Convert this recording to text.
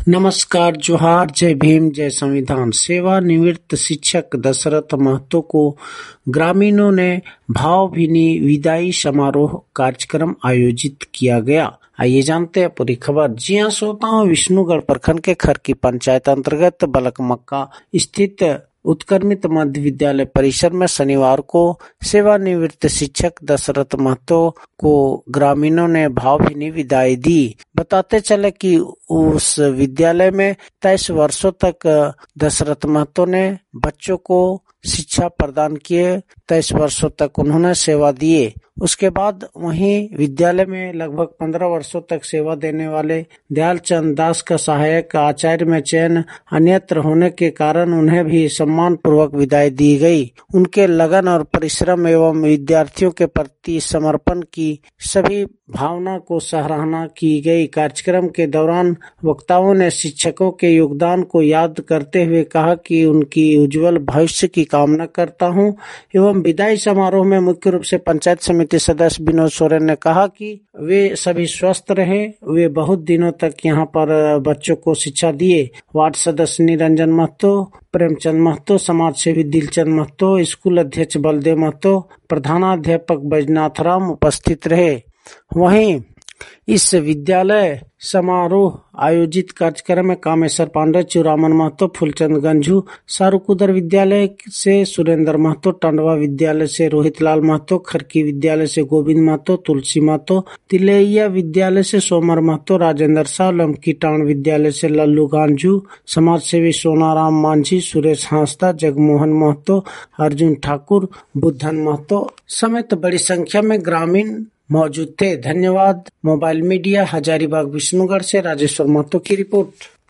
नमस्कार, जोहार, जय भीम, जय संविधान। सेवानिवृत्त शिक्षक दशरथ महतो को ग्रामीणों ने भावभीनी विदाई समारोह कार्यक्रम आयोजित किया गया। आइए जानते हैं पूरी खबर। जी हां, श्रोताओं, विष्णुगढ़ प्रखंड के खरकी पंचायत अंतर्गत बलकमक्का स्थित उत्क्रमित मध्य विद्यालय परिसर में शनिवार को सेवानिवृत्त शिक्षक दशरथ महतो को ग्रामीणों ने भावभीनी विदाई दी। बताते चले कि उस विद्यालय में 23 वर्षों तक दशरथ महतो ने बच्चों को शिक्षा प्रदान किए। 23 वर्षों तक उन्होंने सेवा दिए। उसके बाद वहीं विद्यालय में लगभग 15 वर्षों तक सेवा देने वाले दयालचंद दास का सहायक आचार्य में चयन अन्यत्र होने के कारण उन्हें भी सम्मान पूर्वक विदाई दी गई। उनके लगन और परिश्रम एवं विद्यार्थियों के प्रति समर्पण की सभी भावना को सराहना की गई। कार्यक्रम के दौरान वक्ताओं ने शिक्षकों के योगदान को याद करते हुए कहा कि उनकी उज्जवल भविष्य की कामना करता हूं। एवं विदाई समारोह में मुख्य रूप से पंचायत समिति सदस्य विनोद सोरेन ने कहा कि वे सभी स्वस्थ रहे। वे बहुत दिनों तक यहाँ पर बच्चों को शिक्षा दिए। वार्ड सदस्य निरंजन महतो, प्रेमचंद महतो, समाज सेवी दिलचंद महतो, स्कूल अध्यक्ष बलदेव महतो, प्रधानाध्यापक बैजनाथ राम उपस्थित रहे। वहीं इस विद्यालय समारोह आयोजित कार्यक्रम में कामेश्वर पांडे, चुरामन महतो, फूलचंद गंझू, शाहरुकुदर विद्यालय से सुरेंद्र महतो, टंडवा विद्यालय से रोहित लाल महतो, खरकी विद्यालय से गोविंद महतो, तुलसी महतो, तिलैया विद्यालय से सोमर महतो, राजेंद्र शाह, लमकीटाण विद्यालय से लल्लू गांजू, समाज सेवी सोनाराम मांझी, सुरेश हांसदा, जगमोहन महतो, अर्जुन ठाकुर, बुद्धन महतो समेत बड़ी संख्या में ग्रामीण मौजूद थे। धन्यवाद। मोबाइल मीडिया, हजारीबाग, विष्णुगढ़ से राजेश्वर महतो की रिपोर्ट।